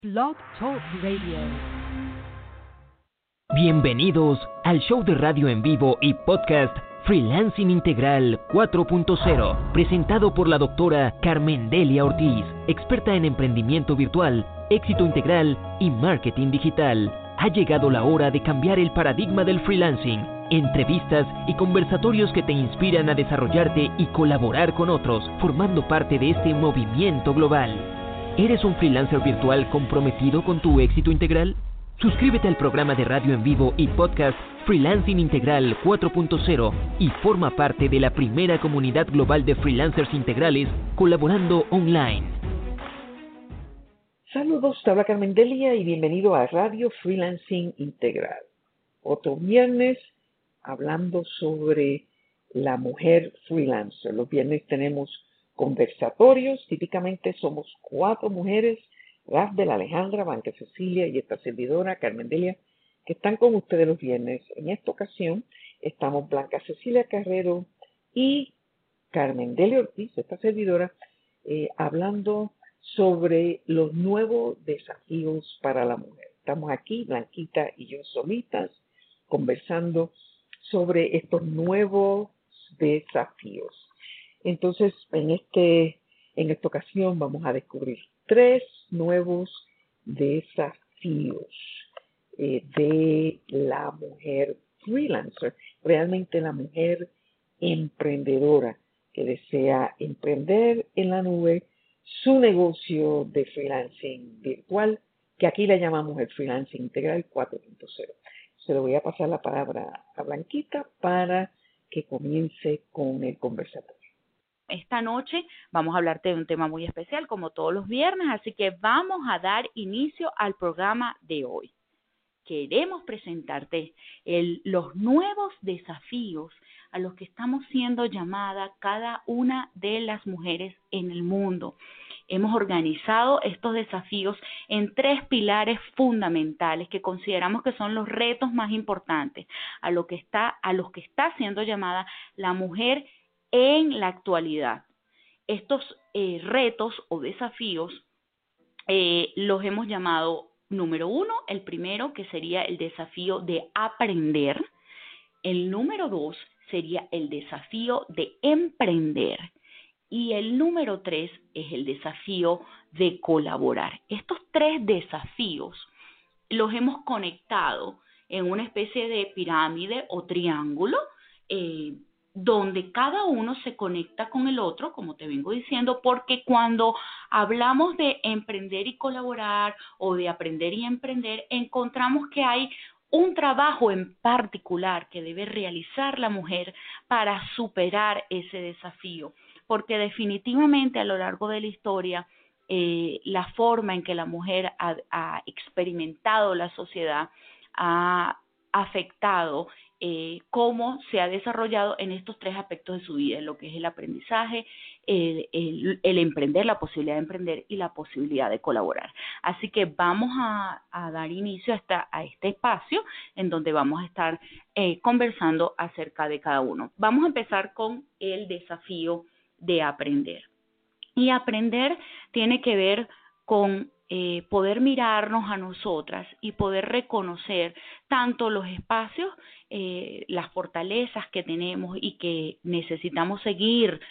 Blog Talk Radio. Bienvenidos al show de radio en vivo y podcast Freelancing Integral 4.0, presentado por la doctora Carmen Delia Ortiz, experta en emprendimiento virtual, éxito integral y marketing digital. Ha llegado la hora de cambiar el paradigma del freelancing. Entrevistas y conversatorios que te inspiran a desarrollarte y colaborar con otros, formando parte de este movimiento global. ¿Eres un freelancer virtual comprometido con tu éxito integral? Suscríbete al programa de radio en vivo y podcast Freelancing Integral 4.0 y forma parte de la primera comunidad global de freelancers integrales colaborando online. Saludos, te habla Carmen Delia y bienvenido a Radio Freelancing Integral. Otro viernes hablando sobre la mujer freelancer. Los viernes tenemos conversatorios, típicamente somos 4 mujeres, Rafael, Alejandra, Blanca Cecilia y esta servidora, Carmen Delia, que están con ustedes los viernes. En esta ocasión estamos Blanca Cecilia Carrero y Carmen Delia Ortiz, esta servidora, hablando sobre los nuevos desafíos para la mujer. Estamos aquí, Blanquita y yo solitas, conversando sobre estos nuevos desafíos. Entonces, en esta ocasión vamos a descubrir 3 nuevos desafíos de la mujer freelancer, realmente la mujer emprendedora que desea emprender en la nube su negocio de freelancing virtual, que aquí le llamamos el Freelancing Integral 4.0. Se le voy a pasar la palabra a Blanquita para que comience con el conversatorio. Esta noche vamos a hablarte de un tema muy especial, como todos los viernes, así que vamos a dar inicio al programa de hoy. Queremos presentarte los nuevos desafíos a los que estamos siendo llamadas cada una de las mujeres en el mundo. Hemos organizado estos desafíos en 3 pilares fundamentales que consideramos que son los retos más importantes a los que está siendo llamada la mujer en la actualidad. Estos retos o desafíos los hemos llamado número 1, el primero que sería el desafío de aprender, el número 2 sería el desafío de emprender y el número 3 es el desafío de colaborar. Estos 3 desafíos los hemos conectado en una especie de pirámide o triángulo donde cada uno se conecta con el otro, como te vengo diciendo, porque cuando hablamos de emprender y colaborar o de aprender y emprender, encontramos que hay un trabajo en particular que debe realizar la mujer para superar ese desafío, porque definitivamente a lo largo de la historia, la forma en que la mujer ha experimentado la sociedad ha afectado cómo se ha desarrollado en estos 3 aspectos de su vida, lo que es el aprendizaje, el emprender, la posibilidad de emprender y la posibilidad de colaborar. Así que vamos a dar inicio a este espacio en donde vamos a estar conversando acerca de cada uno. Vamos a empezar con el desafío de aprender. Y aprender tiene que ver con poder mirarnos a nosotras y poder reconocer tanto los espacios, las fortalezas que tenemos y que necesitamos seguir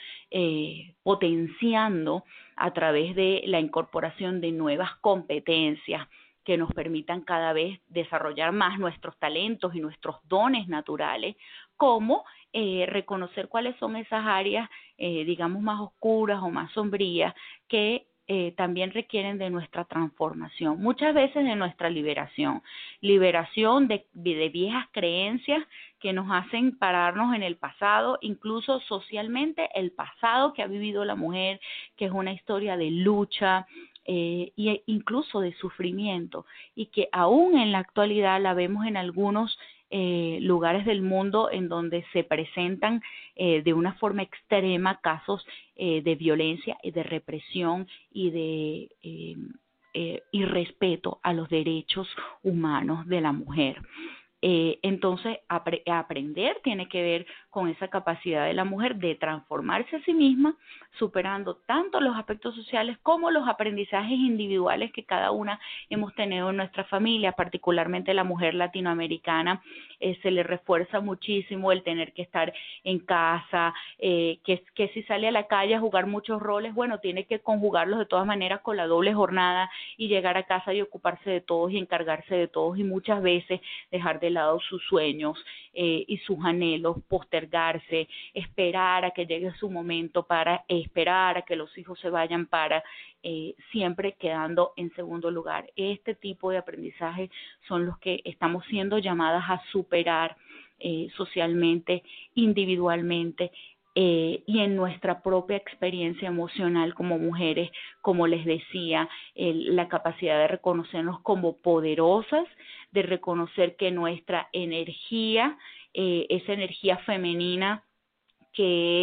potenciando a través de la incorporación de nuevas competencias que nos permitan cada vez desarrollar más nuestros talentos y nuestros dones naturales, como reconocer cuáles son esas áreas, digamos, más oscuras o más sombrías que también requieren de nuestra transformación, muchas veces de nuestra liberación de viejas creencias que nos hacen pararnos en el pasado, incluso socialmente el pasado que ha vivido la mujer, que es una historia de lucha e incluso de sufrimiento y que aún en la actualidad la vemos en algunos lugares del mundo en donde se presentan de una forma extrema casos de violencia y de represión y de irrespeto a los derechos humanos de la mujer. Entonces, aprender tiene que ver con esa capacidad de la mujer de transformarse a sí misma, superando tanto los aspectos sociales como los aprendizajes individuales que cada una hemos tenido en nuestra familia, particularmente la mujer latinoamericana. Se le refuerza muchísimo el tener que estar en casa, que si sale a la calle a jugar muchos roles, bueno, tiene que conjugarlos de todas maneras con la doble jornada y llegar a casa y ocuparse de todos y encargarse de todos, y muchas veces dejar de lado sus sueños y sus anhelos, postergarse, esperar a que llegue su momento, para esperar a que los hijos se vayan, para siempre quedando en segundo lugar. Este tipo de aprendizaje son los que estamos siendo llamadas a superar socialmente, individualmente, y en nuestra propia experiencia emocional como mujeres, como les decía, la capacidad de reconocernos como poderosas, de reconocer que nuestra energía, esa energía femenina que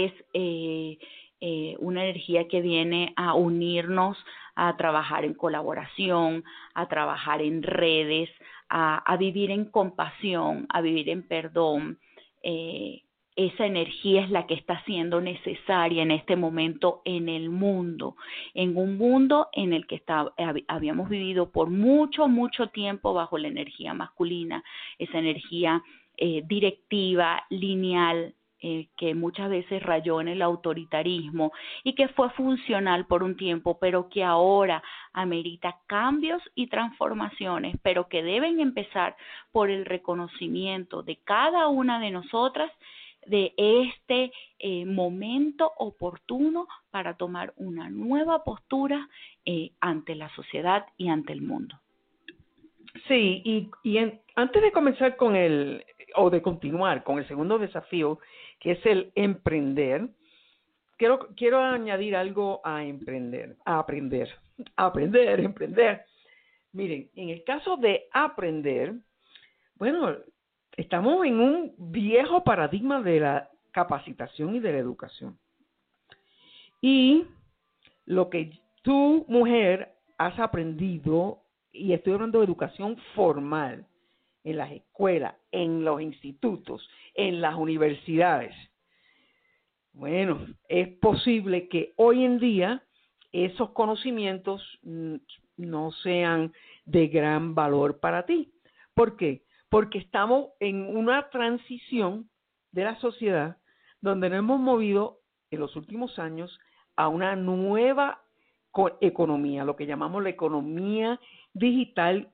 es una energía que viene a unirnos, a trabajar en colaboración, a trabajar en redes, a vivir en compasión, a vivir en perdón. Esa energía es la que está siendo necesaria en este momento en el mundo, en un mundo en el que habíamos vivido por mucho, mucho tiempo bajo la energía masculina, esa energía directiva, lineal, que muchas veces rayó en el autoritarismo y que fue funcional por un tiempo, pero que ahora amerita cambios y transformaciones, pero que deben empezar por el reconocimiento de cada una de nosotras de este momento oportuno para tomar una nueva postura ante la sociedad y ante el mundo. Sí, antes de comenzar de continuar con el segundo desafío, que es el emprender, quiero añadir algo a emprender. Miren, en el caso de aprender, bueno, estamos en un viejo paradigma de la capacitación y de la educación. Y lo que tú, mujer, has aprendido, y estoy hablando de educación formal, en las escuelas, en los institutos, en las universidades. Bueno, es posible que hoy en día esos conocimientos no sean de gran valor para ti. ¿Por qué? Porque estamos en una transición de la sociedad donde nos hemos movido en los últimos años a una nueva economía, lo que llamamos la economía digital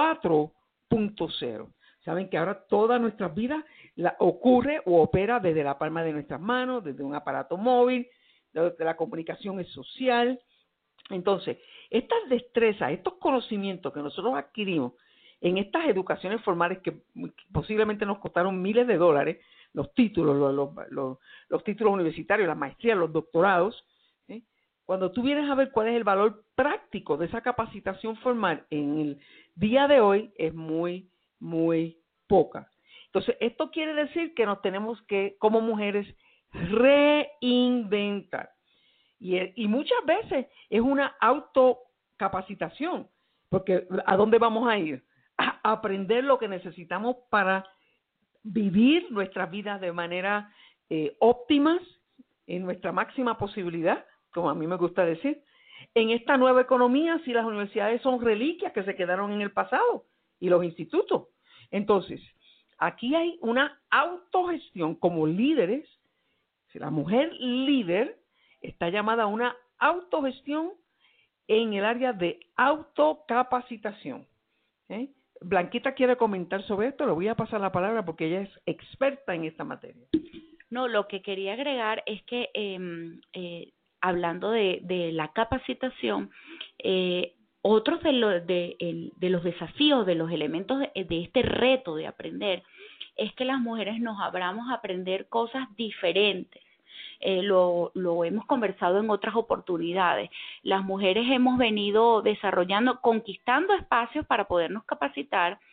4.0. Saben que ahora toda nuestra vida ocurre o opera desde la palma de nuestras manos, desde un aparato móvil, la comunicación es social. Entonces, estas destrezas, estos conocimientos que nosotros adquirimos en estas educaciones formales que posiblemente nos costaron miles de dólares, los títulos, los títulos universitarios, las maestrías, los doctorados, cuando tú vienes a ver cuál es el valor práctico de esa capacitación formal en el día de hoy, es muy, muy poca. Entonces, esto quiere decir que nos tenemos que, como mujeres, reinventar. Y muchas veces es una autocapacitación, porque ¿a dónde vamos a ir? A aprender lo que necesitamos para vivir nuestras vidas de manera óptimas, en nuestra máxima posibilidad, como a mí me gusta decir. En esta nueva economía, si las universidades son reliquias que se quedaron en el pasado, y los institutos. Entonces, aquí hay una autogestión como líderes. Si la mujer líder está llamada a una autogestión en el área de autocapacitación. Blanquita quiere comentar sobre esto, le voy a pasar la palabra porque ella es experta en esta materia. No, lo que quería agregar es que hablando de la capacitación, otros de los desafíos, de los elementos de este reto de aprender, es que las mujeres nos abramos a aprender cosas diferentes. Lo hemos conversado en otras oportunidades. Las mujeres hemos venido desarrollando, conquistando espacios para podernos capacitar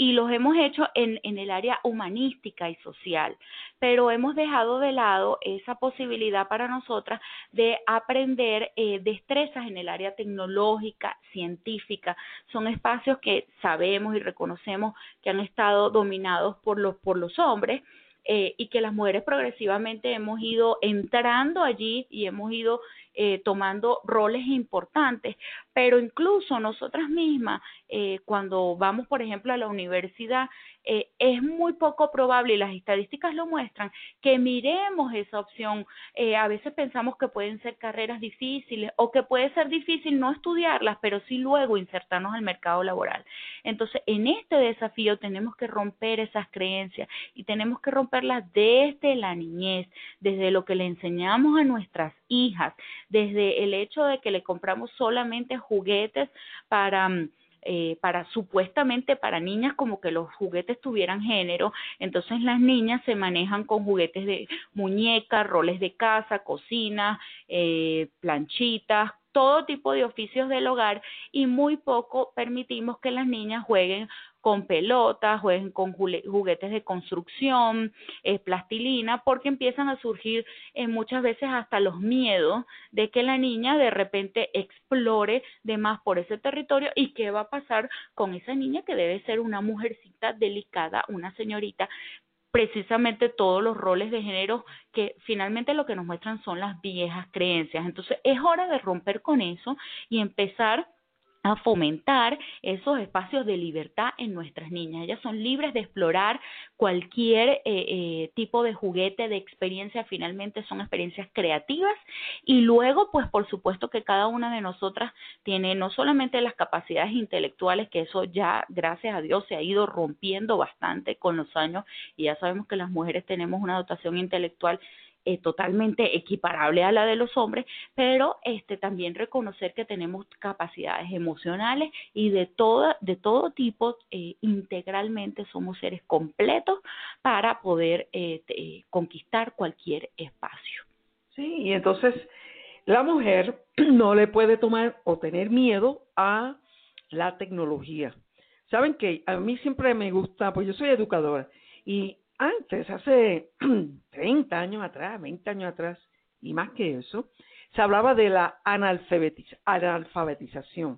y los hemos hecho en el área humanística y social, pero hemos dejado de lado esa posibilidad para nosotras de aprender destrezas en el área tecnológica, científica. Son espacios que sabemos y reconocemos que han estado dominados por los hombres, y que las mujeres progresivamente hemos ido entrando allí y hemos ido tomando roles importantes, pero incluso nosotras mismas, cuando vamos, por ejemplo, a la universidad, es muy poco probable, y las estadísticas lo muestran, que miremos esa opción. A veces pensamos que pueden ser carreras difíciles o que puede ser difícil no estudiarlas, pero sí luego insertarnos al mercado laboral. Entonces, en este desafío tenemos que romper esas creencias y tenemos que romperlas desde la niñez, desde lo que le enseñamos a nuestras hijas, desde el hecho de que le compramos solamente juguetes para supuestamente para niñas, como que los juguetes tuvieran género. Entonces las niñas se manejan con juguetes de muñecas, roles de casa, cocina, planchitas, todo tipo de oficios del hogar, y muy poco permitimos que las niñas jueguen con pelotas, jueguen con juguetes de construcción, plastilina, porque empiezan a surgir muchas veces hasta los miedos de que la niña de repente explore de más por ese territorio, y qué va a pasar con esa niña que debe ser una mujercita delicada, una señorita. Precisamente todos los roles de género que finalmente lo que nos muestran son las viejas creencias. Entonces es hora de romper con eso y empezar a fomentar esos espacios de libertad en nuestras niñas. Ellas son libres de explorar cualquier tipo de juguete, de experiencia. Finalmente son experiencias creativas, y luego pues por supuesto que cada una de nosotras tiene no solamente las capacidades intelectuales, que eso ya gracias a Dios se ha ido rompiendo bastante con los años, y ya sabemos que las mujeres tenemos una dotación intelectual totalmente equiparable a la de los hombres, pero también reconocer que tenemos capacidades emocionales y de todo tipo. Integralmente somos seres completos para poder conquistar cualquier espacio. Sí, y entonces la mujer no le puede tomar o tener miedo a la tecnología. Saben que a mí siempre me gusta, pues yo soy educadora, y antes, hace 30 años atrás, 20 años atrás, y más que eso, se hablaba de la analfabetización.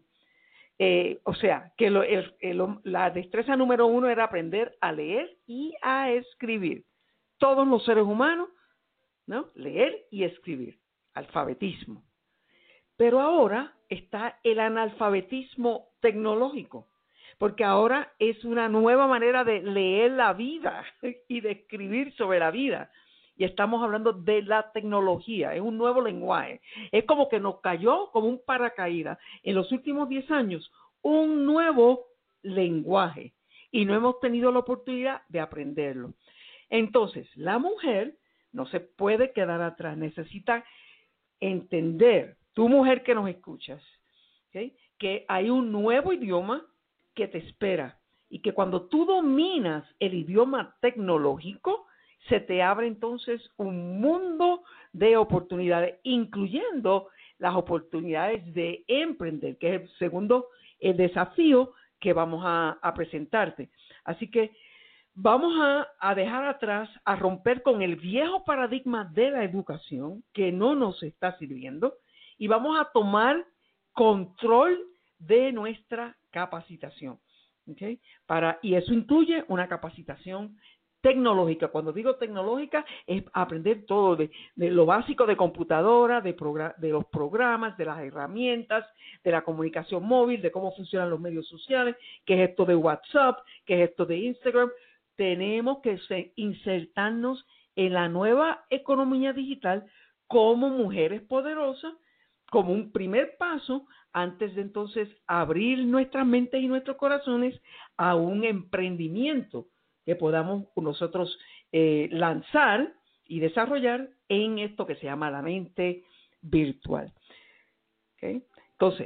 O sea, que la destreza número 1 era aprender a leer y a escribir. Todos los seres humanos, ¿no? Leer y escribir, alfabetismo. Pero ahora está el analfabetismo tecnológico, porque ahora es una nueva manera de leer la vida y de escribir sobre la vida. Y estamos hablando de la tecnología, es un nuevo lenguaje. Es como que nos cayó como un paracaídas en los últimos 10 años un nuevo lenguaje, y no hemos tenido la oportunidad de aprenderlo. Entonces, la mujer no se puede quedar atrás, necesita entender, tu mujer que nos escuchas, ¿okay?, que hay un nuevo idioma que te espera, y que cuando tú dominas el idioma tecnológico, se te abre entonces un mundo de oportunidades, incluyendo las oportunidades de emprender, que es el segundo desafío que vamos a presentarte. Así que vamos a dejar atrás, a romper con el viejo paradigma de la educación que no nos está sirviendo, y vamos a tomar control de nuestra capacitación. ¿Okay? Y eso incluye una capacitación tecnológica. Cuando digo tecnológica, es aprender todo de lo básico de computadora, de los programas, de las herramientas, de la comunicación móvil, de cómo funcionan los medios sociales, qué es esto de WhatsApp, qué es esto de Instagram. Tenemos que insertarnos en la nueva economía digital como mujeres poderosas, como un primer paso antes de entonces abrir nuestras mentes y nuestros corazones a un emprendimiento que podamos nosotros lanzar y desarrollar en esto que se llama la mente virtual. ¿Okay? Entonces,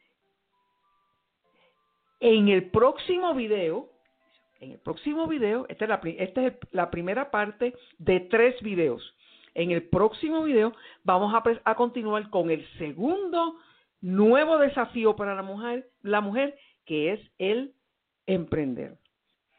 en el próximo video, esta es la primera parte de 3 videos. En el próximo video vamos a continuar con el segundo nuevo desafío para la mujer, que es el emprender.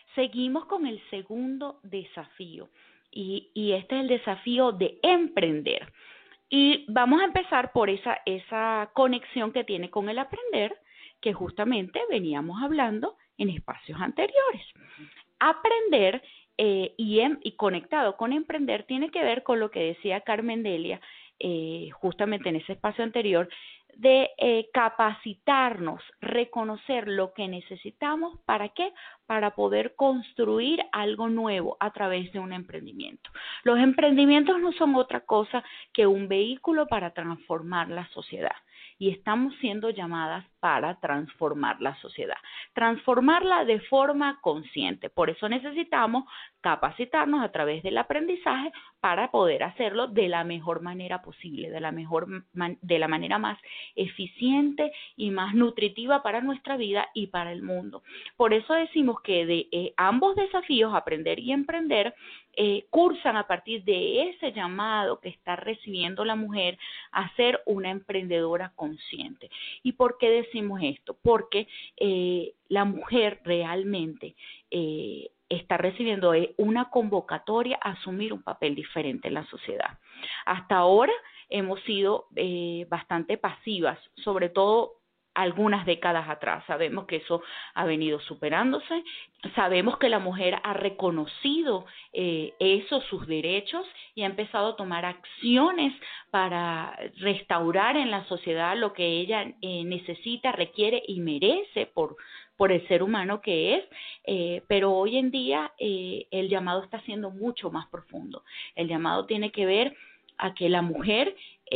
seguimos con el segundo desafío y este es el desafío de emprender. Y vamos a empezar por esa conexión que tiene con el aprender, que justamente veníamos hablando en espacios anteriores. Aprender y conectado con emprender tiene que ver con lo que decía Carmen Delia justamente en ese espacio anterior, de capacitarnos, reconocer lo que necesitamos, ¿para qué? Para poder construir algo nuevo a través de un emprendimiento. Los emprendimientos no son otra cosa que un vehículo para transformar la sociedad. Y estamos siendo llamadas para transformar la sociedad, transformarla de forma consciente. Por eso necesitamos capacitarnos a través del aprendizaje para poder hacerlo de la mejor manera posible, de la manera más eficiente y más nutritiva para nuestra vida y para el mundo. Por eso decimos que de ambos desafíos, aprender y emprender, cursan a partir de ese llamado que está recibiendo la mujer a ser una emprendedora consciente. ¿Y por qué decimos esto? Porque la mujer realmente está recibiendo una convocatoria a asumir un papel diferente en la sociedad. Hasta ahora hemos sido bastante pasivas, sobre todo algunas décadas atrás. Sabemos que eso ha venido superándose, sabemos que la mujer ha reconocido sus derechos y ha empezado a tomar acciones para restaurar en la sociedad lo que ella necesita, requiere y merece por el ser humano que es, pero hoy en día el llamado está siendo mucho más profundo. El llamado tiene que ver a que la mujer,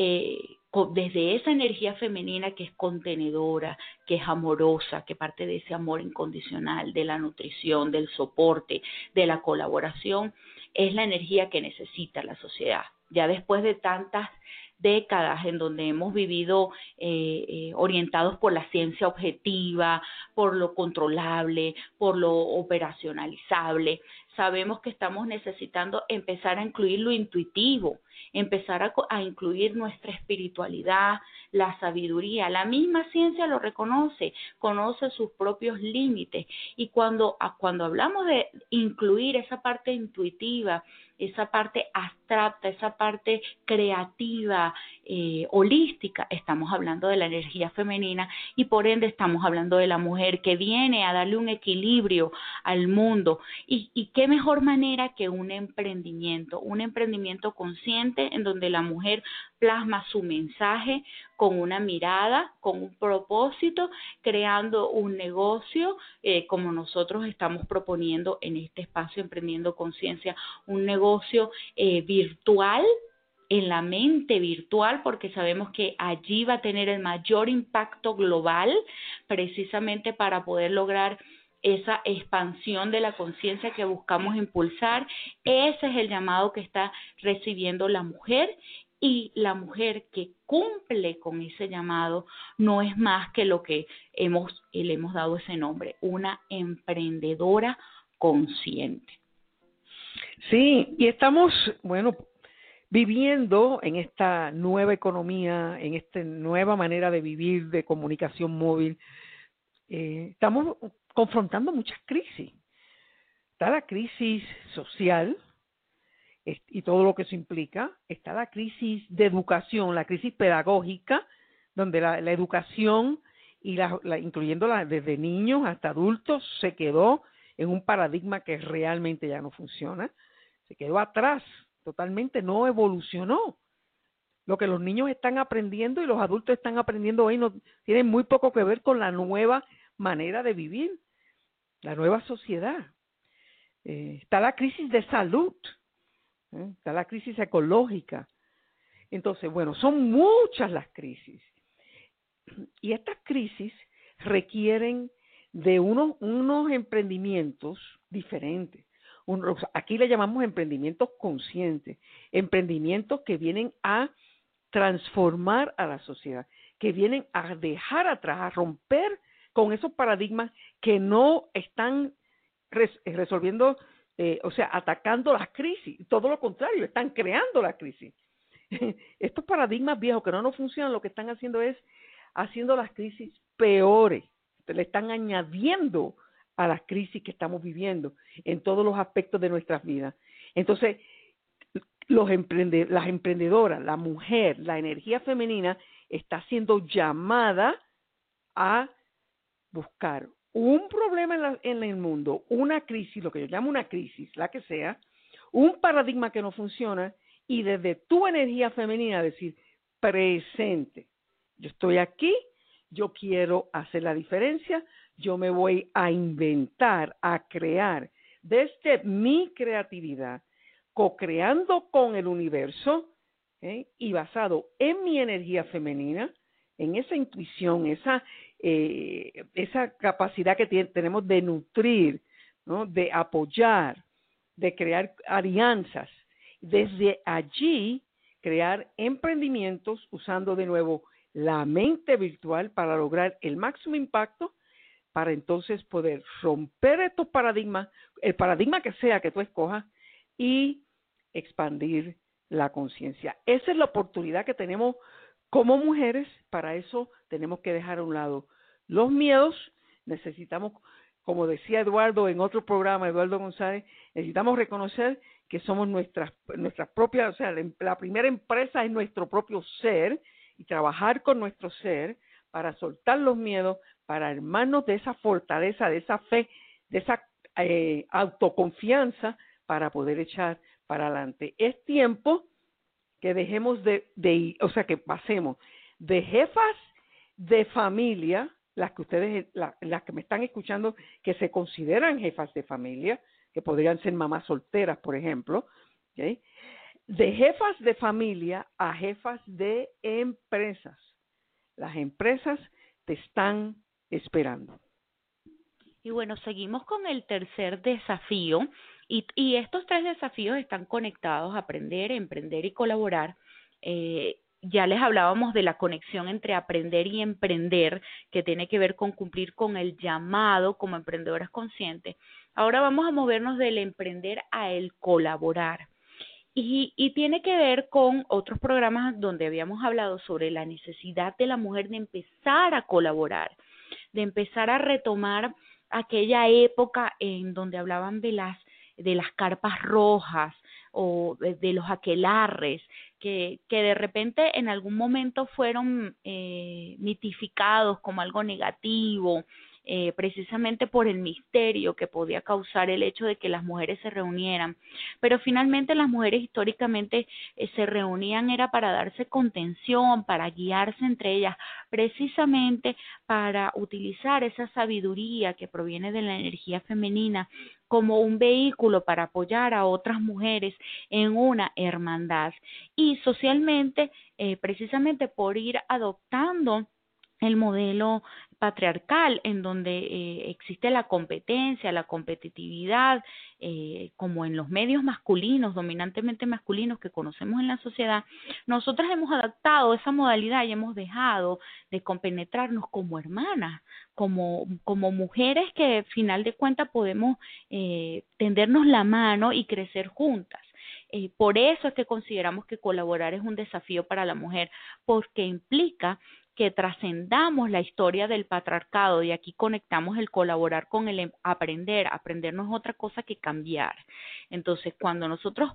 desde esa energía femenina que es contenedora, que es amorosa, que parte de ese amor incondicional, de la nutrición, del soporte, de la colaboración, es la energía que necesita la sociedad. Ya después de tantas décadas en donde hemos vivido orientados por la ciencia objetiva, por lo controlable, por lo operacionalizable, sabemos que estamos necesitando empezar a incluir lo intuitivo, empezar a incluir nuestra espiritualidad, la sabiduría. La misma ciencia lo reconoce, conoce sus propios límites. Y cuando hablamos de incluir esa parte intuitiva, esa parte abstracta, esa parte creativa, holística, estamos hablando de la energía femenina y por ende estamos hablando de la mujer que viene a darle un equilibrio al mundo. Y qué mejor manera que un emprendimiento consciente en donde la mujer plasma su mensaje con una mirada, con un propósito, creando un negocio, como nosotros estamos proponiendo en este espacio Emprendiendo Conciencia, un negocio virtual, en la mente virtual, porque sabemos que allí va a tener el mayor impacto global, precisamente para poder lograr esa expansión de la conciencia que buscamos impulsar. Ese es el llamado que está recibiendo la mujer, y la mujer que cumple con ese llamado no es más que lo que le hemos dado ese nombre, una emprendedora consciente. Sí, y estamos, viviendo en esta nueva economía, en esta nueva manera de vivir, de comunicación móvil. Estamos confrontando muchas crisis. Está la crisis social y todo lo que eso implica. Está la crisis de educación, la crisis pedagógica, donde la educación, y incluyéndola desde niños hasta adultos, se quedó en un paradigma que realmente ya no funciona. Se quedó atrás, totalmente no evolucionó. Lo que los niños están aprendiendo y los adultos están aprendiendo hoy no tiene muy poco que ver con la nueva manera de vivir, la nueva sociedad. Está la crisis de salud, está la crisis ecológica. Entonces, son muchas las crisis. Y estas crisis requieren de unos emprendimientos diferentes. Aquí le llamamos emprendimientos conscientes, emprendimientos que vienen a transformar a la sociedad, que vienen a dejar atrás, a romper con esos paradigmas que no están resolviendo, atacando las crisis. Todo lo contrario, están creando la crisis. Estos paradigmas viejos que no nos funcionan, lo que están haciendo es haciendo las crisis peores. Le están añadiendo a las crisis que estamos viviendo en todos los aspectos de nuestras vidas. Entonces, las emprendedoras, la mujer, la energía femenina está siendo llamada a buscar un problema en el mundo, una crisis, lo que yo llamo una crisis, la que sea, un paradigma que no funciona, y desde tu energía femenina decir, presente, yo estoy aquí, yo quiero hacer la diferencia, yo me voy a inventar, a crear desde mi creatividad, co-creando con el universo, y basado en mi energía femenina, en esa intuición, esa capacidad que tenemos de nutrir, ¿no? De apoyar, de crear alianzas. Desde allí, crear emprendimientos usando de nuevo la mente virtual para lograr el máximo impacto, para entonces poder romper estos paradigmas, el paradigma que sea que tú escojas, y expandir la conciencia. Esa es la oportunidad que tenemos como mujeres. Para eso tenemos que dejar a un lado los miedos. Necesitamos, como decía Eduardo en otro programa, Eduardo González, necesitamos reconocer que somos nuestras propias, o sea, la primera empresa es nuestro propio ser, y trabajar con nuestro ser para soltar los miedos, para armarnos de esa fortaleza, de esa fe, de esa autoconfianza para poder echar para adelante. Es tiempo que dejemos o sea, que pasemos de jefas de familia, las que me están escuchando, que se consideran jefas de familia, que podrían ser mamás solteras, por ejemplo, ¿okay? De jefas de familia a jefas de empresas. Las empresas te están esperando. Y bueno, seguimos con el tercer desafío, y estos tres desafíos están conectados: aprender, emprender y colaborar. Ya les hablábamos de la conexión entre aprender y emprender, que tiene que ver con cumplir con el llamado como emprendedoras conscientes. Ahora vamos a movernos del emprender a el colaborar. Y tiene que ver con otros programas donde habíamos hablado sobre la necesidad de la mujer de empezar a colaborar, de empezar a retomar aquella época en donde hablaban de las carpas rojas o de los aquelarres, que de repente en algún momento fueron mitificados como algo negativo, precisamente por el misterio que podía causar el hecho de que las mujeres se reunieran. Pero finalmente las mujeres históricamente se reunían era para darse contención, para guiarse entre ellas, precisamente para utilizar esa sabiduría que proviene de la energía femenina como un vehículo para apoyar a otras mujeres en una hermandad. Y socialmente, precisamente por ir adoptando el modelo patriarcal en donde existe la competencia, la competitividad, como en los medios masculinos, dominantemente masculinos que conocemos en la sociedad, nosotras hemos adaptado esa modalidad y hemos dejado de compenetrarnos como hermanas, como mujeres que al final de cuentas podemos tendernos la mano y crecer juntas. Por eso es que consideramos que colaborar es un desafío para la mujer, porque implica que trascendamos la historia del patriarcado, y aquí conectamos el colaborar con el aprender. Aprender no es otra cosa que cambiar. Entonces, cuando nosotros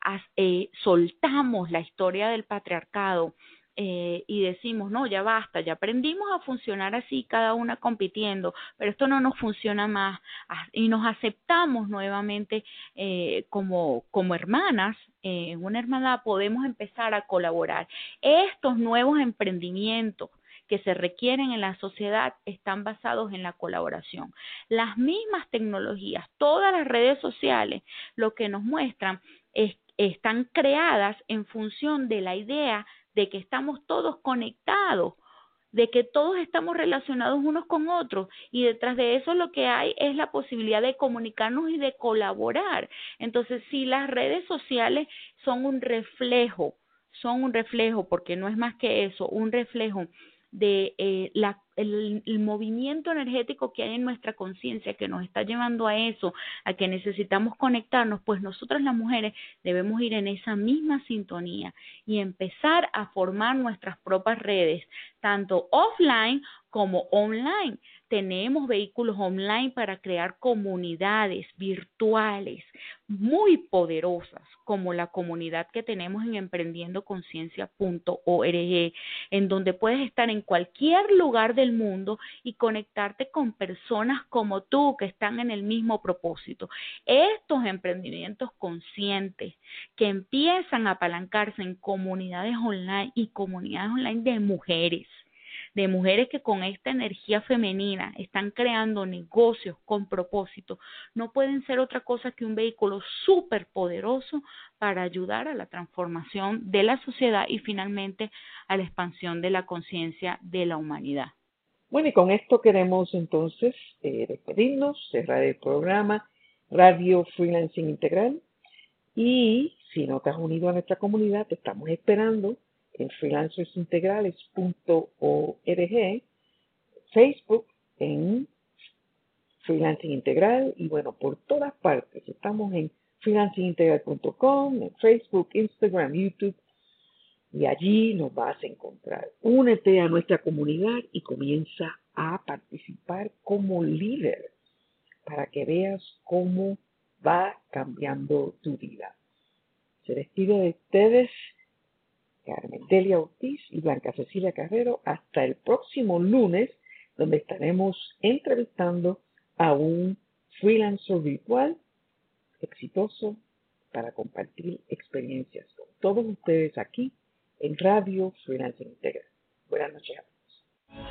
soltamos la historia del patriarcado y decimos, no, ya basta, ya aprendimos a funcionar así, cada una compitiendo, pero esto no nos funciona más, y nos aceptamos nuevamente como hermanas, en una hermandad podemos empezar a colaborar. Estos nuevos emprendimientos que se requieren en la sociedad están basados en la colaboración. Las mismas tecnologías, todas las redes sociales, lo que nos muestran están creadas en función de la idea de que estamos todos conectados, de que todos estamos relacionados unos con otros, y detrás de eso lo que hay es la posibilidad de comunicarnos y de colaborar. Entonces, si las redes sociales son un reflejo, porque no es más que eso, un reflejo de el movimiento energético que hay en nuestra conciencia, que nos está llevando a eso, a que necesitamos conectarnos, pues nosotras las mujeres debemos ir en esa misma sintonía y empezar a formar nuestras propias redes, tanto offline como online, tenemos vehículos online para crear comunidades virtuales muy poderosas, como la comunidad que tenemos en emprendiendoconciencia.org, en donde puedes estar en cualquier lugar del mundo y conectarte con personas como tú que están en el mismo propósito. Estos emprendimientos conscientes que empiezan a apalancarse en comunidades online y comunidades online de mujeres que con esta energía femenina están creando negocios con propósito, no pueden ser otra cosa que un vehículo súper poderoso para ayudar a la transformación de la sociedad y finalmente a la expansión de la conciencia de la humanidad. Bueno, y con esto queremos entonces despedirnos, cerrar el programa Radio Freelancing Integral. Y si no te has unido a nuestra comunidad, te estamos esperando en freelancersintegrales.org, Facebook en Freelancing Integral y bueno, por todas partes. Estamos en freelancingintegral.com, en Facebook, Instagram, YouTube y allí nos vas a encontrar. Únete a nuestra comunidad y comienza a participar como líder para que veas cómo va cambiando tu vida. Se despide de ustedes Carmendelia Ortiz y Blanca Cecilia Carrero hasta el próximo lunes, donde estaremos entrevistando a un freelancer virtual exitoso para compartir experiencias con todos ustedes aquí en Radio Freelancing Integral. Buenas noches a todos.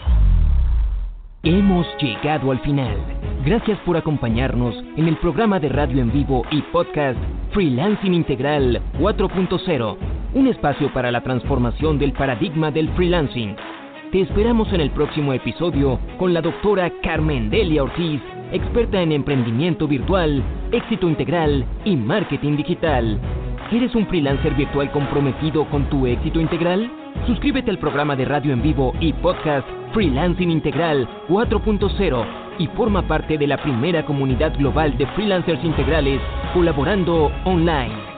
Hemos llegado al final. Gracias por acompañarnos en el programa de radio en vivo y podcast Freelancing Integral 4.0, un espacio para la transformación del paradigma del freelancing. Te esperamos en el próximo episodio con la doctora Carmendelia Ortiz, experta en emprendimiento virtual, éxito integral y marketing digital. ¿Eres un freelancer virtual comprometido con tu éxito integral? Suscríbete al programa de radio en vivo y podcast Freelancing Integral 4.0 y forma parte de la primera comunidad global de freelancers integrales colaborando online.